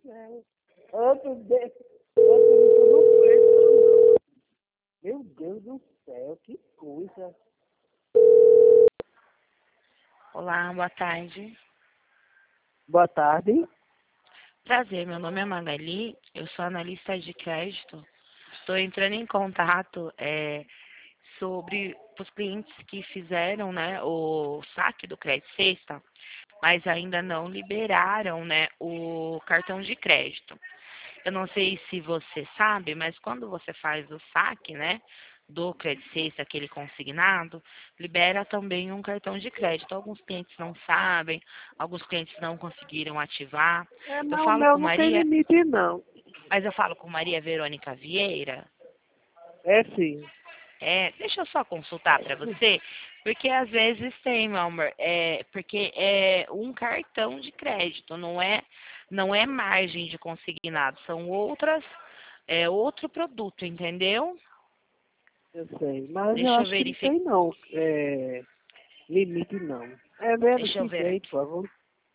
céu. Outro Deus. Outro não conheço, não. Meu Deus do céu, que coisa. Olá, boa tarde. Boa tarde. Prazer, meu nome é Magali, eu sou analista de crédito. Estou entrando em contato sobre os clientes que fizeram, né, o saque do crédito sexta, mas ainda não liberaram, né, o cartão de crédito. Eu não sei se você sabe, mas quando você faz o saque, né, do crédito sexta, aquele consignado, libera também um cartão de crédito. Alguns clientes não sabem, alguns clientes não conseguiram ativar. É, Eu mas o falo meu com não tem Maria, limite, não. mas eu falo com Maria Verônica Vieira. É sim. Deixa eu só consultar para você, porque às vezes tem, meu amor, porque é um cartão de crédito, não é margem de consignado, são outro produto, entendeu? Eu sei. Mas eu Deixa eu acho que não verificar, tem, não. Limite, não. É menos deixa eu que ver aí, aqui. por favor.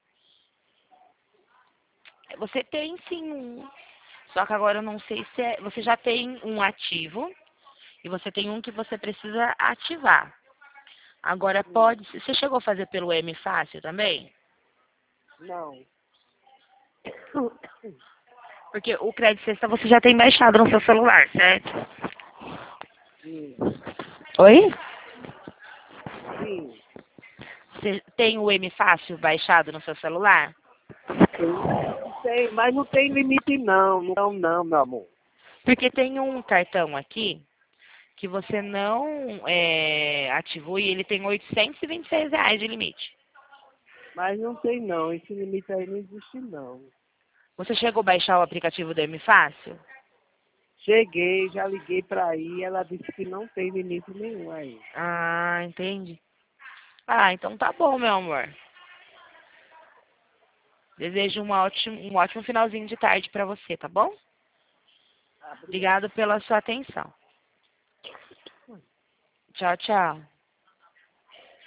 Você tem sim um, só que agora eu não sei se você já tem um ativo e você tem um que você precisa ativar. Agora você chegou a fazer pelo M Fácil também? Não. Porque o crédito sexta você já tem baixado no seu celular, certo? Sim. Oi? Sim. Você tem o M Fácil baixado no seu celular? Tem, mas não tem limite, não. Não, não, meu amor. Porque tem um cartão aqui que você não ativou e ele tem R$ 826 de limite. Mas não tem, não. Esse limite aí não existe, não. Você chegou a baixar o aplicativo do M Fácil? Cheguei, já liguei pra aí, ela disse que não tem limite nenhum aí. Ah, entendi. Ah, então tá bom, meu amor. Desejo um ótimo finalzinho de tarde pra você, tá bom? Ah, obrigado. Obrigado pela sua atenção. Tchau, tchau.